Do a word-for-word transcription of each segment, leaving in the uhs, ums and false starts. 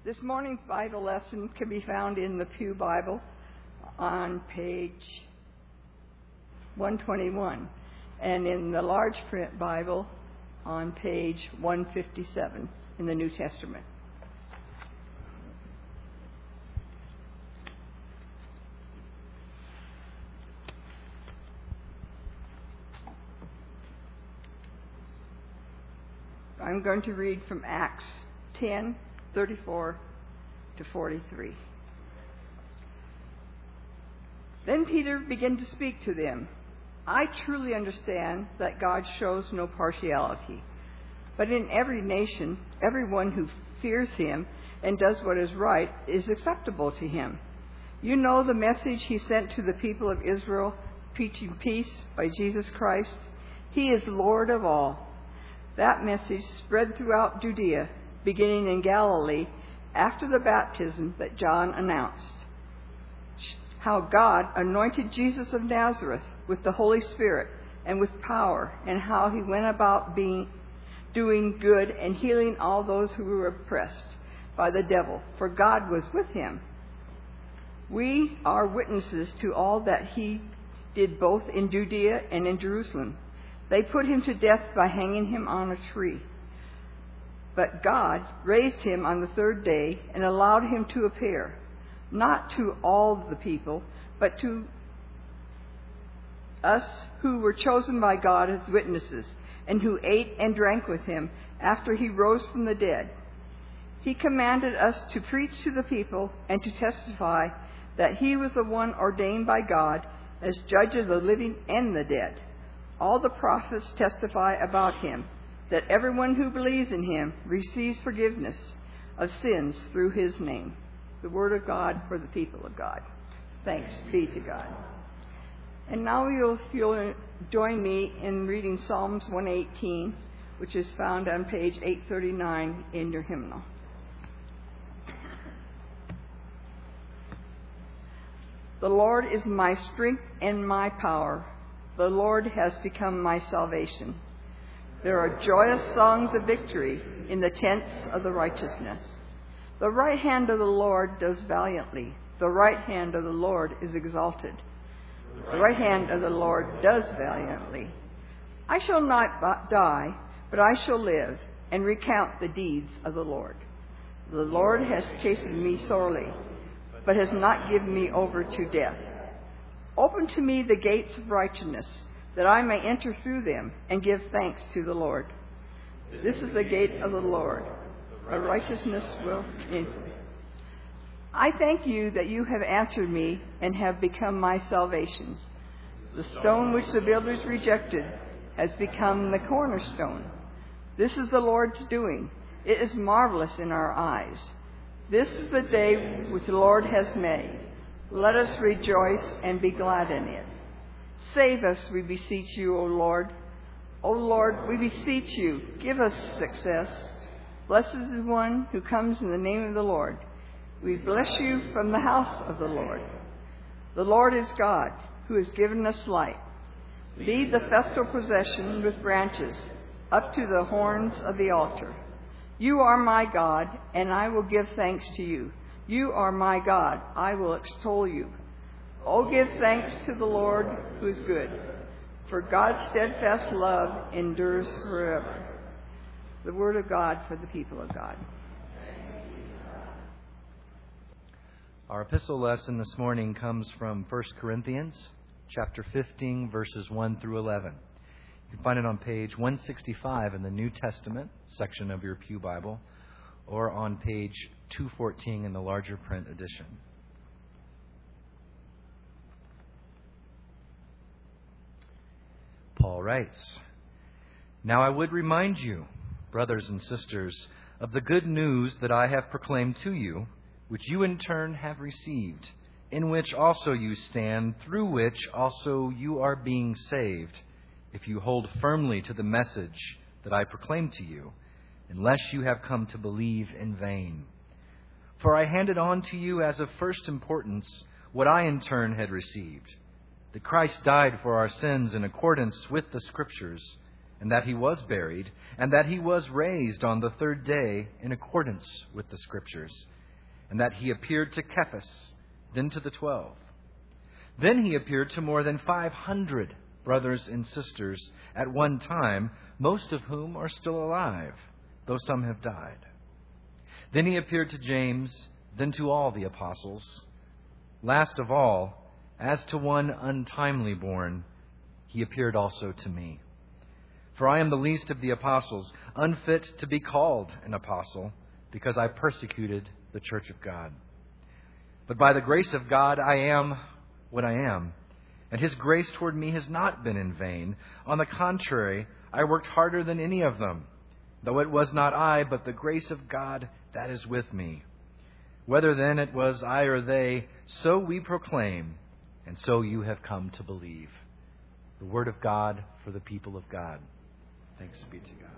This morning's Bible lesson can be found in the Pew Bible on page one twenty-one and in the large print Bible on page one fifty-seven in the New Testament. I'm going to read from Acts ten, thirty-four to forty-three. Then Peter began to speak to them. I truly understand that God shows no partiality, but in every nation, everyone who fears him and does what is right is acceptable to him. You know the message he sent to the people of Israel, preaching peace by Jesus Christ. He is Lord of all. That message spread throughout Judea, beginning in Galilee, after the baptism that John announced. How God anointed Jesus of Nazareth with the Holy Spirit and with power, and how he went about being, doing good and healing all those who were oppressed by the devil, for God was with him. We are witnesses to all that he did both in Judea and in Jerusalem. They put him to death by hanging him on a tree. But God raised him on the third day and allowed him to appear, not to all the people, but to us who were chosen by God as witnesses, and who ate and drank with him after he rose from the dead. He commanded us to preach to the people and to testify that he was the one ordained by God as judge of the living and the dead. All the prophets testify about him, that everyone who believes in him receives forgiveness of sins through his name. The word of God for the people of God. Thanks be to God. And now you'll, you'll join me in reading Psalms one eighteen, which is found on page eight thirty-nine in your hymnal. The Lord is my strength and my power. The Lord has become my salvation. There are joyous songs of victory in the tents of the righteousness. The right hand of the Lord does valiantly. The right hand of the Lord is exalted. The right hand of the Lord does valiantly. I shall not die, but I shall live and recount the deeds of the Lord. The Lord has chastened me sorely, but has not given me over to death. Open to me the gates of righteousness, that I may enter through them and give thanks to the Lord. This is the gate of the Lord. A righteousness will enter. I thank you that you have answered me and have become my salvation. The stone which the builders rejected has become the cornerstone. This is the Lord's doing. It is marvelous in our eyes. This is the day which the Lord has made. Let us rejoice and be glad in it. Save us, we beseech you, O Lord. O Lord, we beseech you, give us success. Blessed is the one who comes in the name of the Lord. We bless you from the house of the Lord. The Lord is God, who has given us light. Lead the festal procession with branches up to the horns of the altar. You are my God, and I will give thanks to you. You are my God, I will extol you. Oh, give thanks to the Lord who is good, for God's steadfast love endures forever. The word of God for the people of God. Our epistle lesson this morning comes from First Corinthians chapter fifteen, verses one through eleven. You can find it on page one sixty-five in the New Testament section of your Pew Bible, or on page two fourteen in the larger print edition. Paul writes, "Now I would remind you, brothers and sisters, of the good news that I have proclaimed to you, which you in turn have received, in which also you stand, through which also you are being saved, if you hold firmly to the message that I proclaimed to you, unless you have come to believe in vain. For I handed on to you as of first importance what I in turn had received, that Christ died for our sins in accordance with the Scriptures, and that he was buried, and that he was raised on the third day in accordance with the Scriptures, and that he appeared to Cephas, then to the twelve. Then he appeared to more than five hundred brothers and sisters at one time, most of whom are still alive, though some have died. Then he appeared to James, then to all the apostles. Last of all, as to one untimely born, he appeared also to me. For I am the least of the apostles, unfit to be called an apostle, because I persecuted the church of God. But by the grace of God I am what I am, and his grace toward me has not been in vain. On the contrary, I worked harder than any of them, though it was not I, but the grace of God that is with me. Whether then it was I or they, so we proclaim, and so you have come to believe. The word of God for the people of God. Thanks be to God.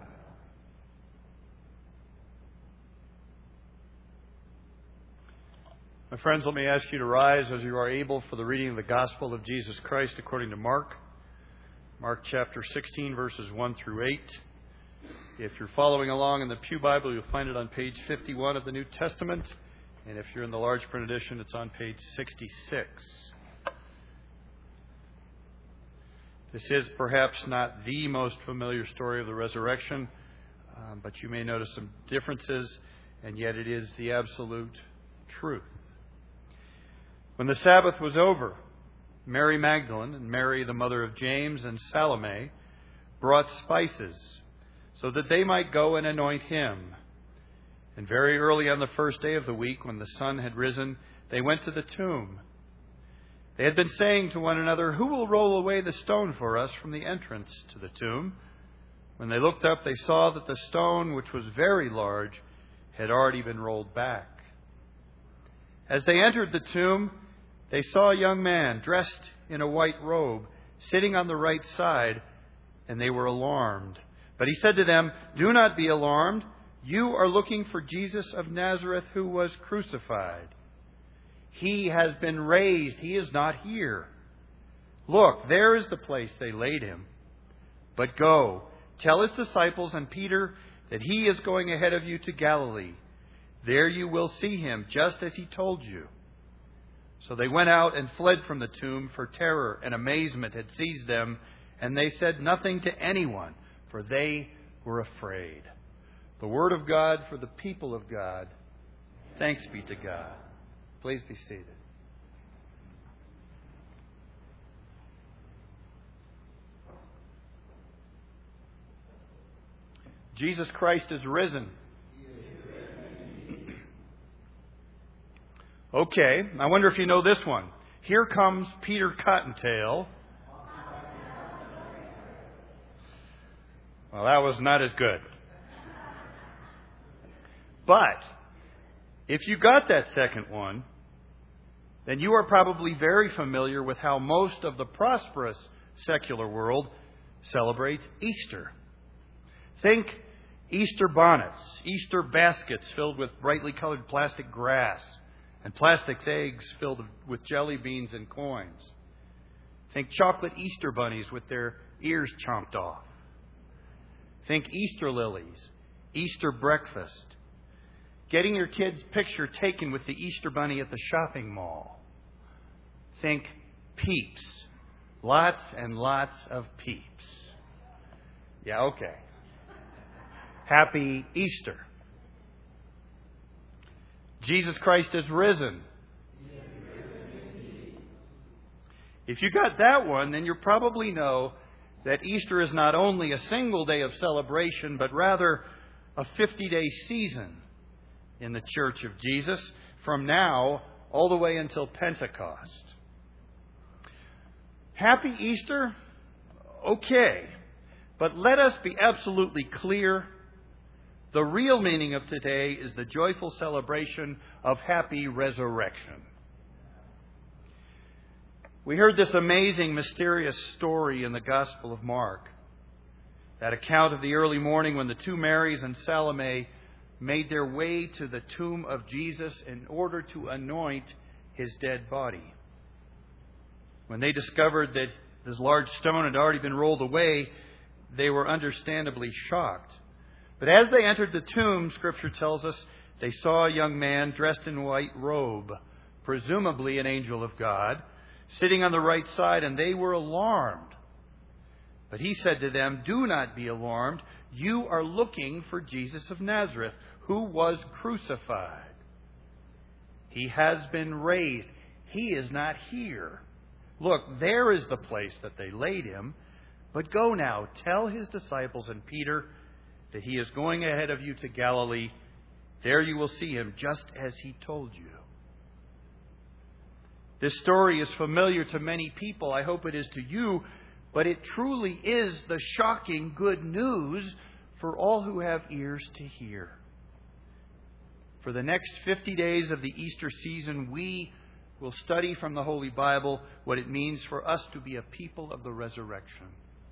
My friends, let me ask you to rise as you are able for the reading of the Gospel of Jesus Christ according to Mark. Mark chapter sixteen, verses one through eight. If you're following along in the Pew Bible, you'll find it on page fifty-one of the New Testament. And if you're in the large print edition, it's on page sixty-six. This is perhaps not the most familiar story of the resurrection, um, but you may notice some differences, and yet it is the absolute truth. When the Sabbath was over, Mary Magdalene and Mary, the mother of James, and Salome brought spices so that they might go and anoint him. And very early on the first day of the week, when the sun had risen, they went to the tomb. They had been saying to one another, "Who will roll away the stone for us from the entrance to the tomb?" When they looked up, they saw that the stone, which was very large, had already been rolled back. As they entered the tomb, they saw a young man dressed in a white robe, sitting on the right side, and they were alarmed. But he said to them, "Do not be alarmed. You are looking for Jesus of Nazareth, who was crucified. He has been raised. He is not here. Look, there is the place they laid him. But go, tell his disciples and Peter that he is going ahead of you to Galilee. There you will see him, just as he told you." So they went out and fled from the tomb, for terror and amazement had seized them, and they said nothing to anyone, for they were afraid. The word of God for the people of God. Thanks be to God. Please be seated. Jesus Christ is risen. Okay, I wonder if you know this one. Here comes Peter Cottontail. Well, that was not as good. But if you got that second one, then you are probably very familiar with how most of the prosperous secular world celebrates Easter. Think Easter bonnets, Easter baskets filled with brightly colored plastic grass, and plastic eggs filled with jelly beans and coins. Think chocolate Easter bunnies with their ears chomped off. Think Easter lilies, Easter breakfast, getting your kid's picture taken with the Easter bunny at the shopping mall. Think Peeps, lots and lots of Peeps. Yeah, okay. Happy Easter. Jesus Christ is risen. If you got that one, then you probably know that Easter is not only a single day of celebration, but rather a fifty-day season in the Church of Jesus, from now all the way until Pentecost. Happy Easter? Okay. But let us be absolutely clear. The real meaning of today is the joyful celebration of happy resurrection. We heard this amazing, mysterious story in the Gospel of Mark. That account of the early morning when the two Marys and Salome made their way to the tomb of Jesus in order to anoint his dead body. When they discovered that this large stone had already been rolled away, they were understandably shocked. But as they entered the tomb, Scripture tells us, they saw a young man dressed in white robe, presumably an angel of God, sitting on the right side, and they were alarmed. But he said to them, "Do not be alarmed. You are looking for Jesus of Nazareth, who was crucified. He has been raised. He is not here. Look, there is the place that they laid him. But go now, tell his disciples and Peter that he is going ahead of you to Galilee. There you will see him, just as he told you." This story is familiar to many people. I hope it is to you. But it truly is the shocking good news for all who have ears to hear. For the next fifty days of the Easter season, we will study from the Holy Bible what it means for us to be a people of the resurrection.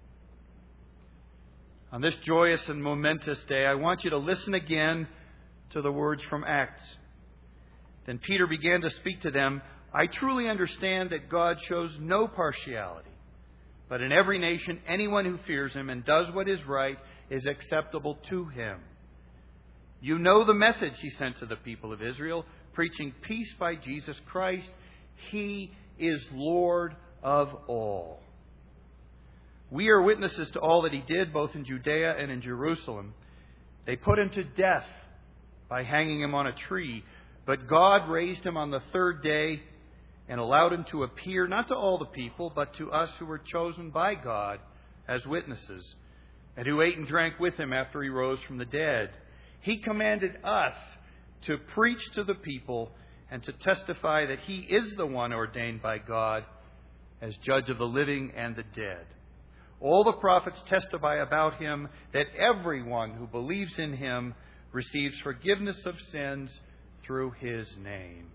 On this joyous and momentous day, I want you to listen again to the words from Acts. Then Peter began to speak to them. "I truly understand that God shows no partiality. But in every nation, anyone who fears him and does what is right is acceptable to him. You know the message he sent to the people of Israel, preaching peace by Jesus Christ. He is Lord of all. We are witnesses to all that he did, both in Judea and in Jerusalem. They put him to death by hanging him on a tree, but God raised him on the third day and allowed him to appear not to all the people, but to us who were chosen by God as witnesses, and who ate and drank with him after he rose from the dead. He commanded us to preach to the people and to testify that he is the one ordained by God as judge of the living and the dead. All the prophets testify about him that everyone who believes in him receives forgiveness of sins through his name."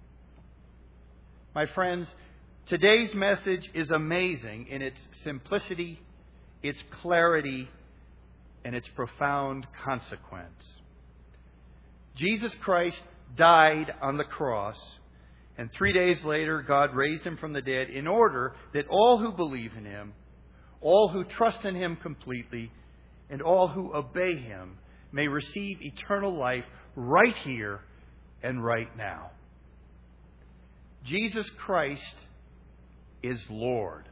My friends, today's message is amazing in its simplicity, its clarity, and its profound consequence. Jesus Christ died on the cross, and three days later God raised him from the dead in order that all who believe in him, all who trust in him completely, and all who obey him may receive eternal life right here and right now. Jesus Christ is Lord.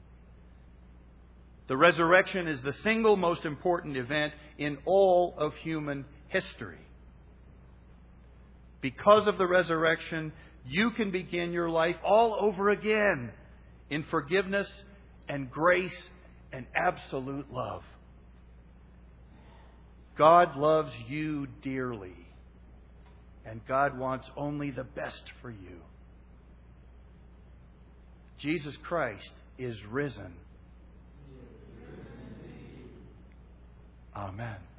The resurrection is the single most important event in all of human history. Because of the resurrection, you can begin your life all over again in forgiveness and grace and absolute love. God loves you dearly, and God wants only the best for you. Jesus Christ is risen. Amen.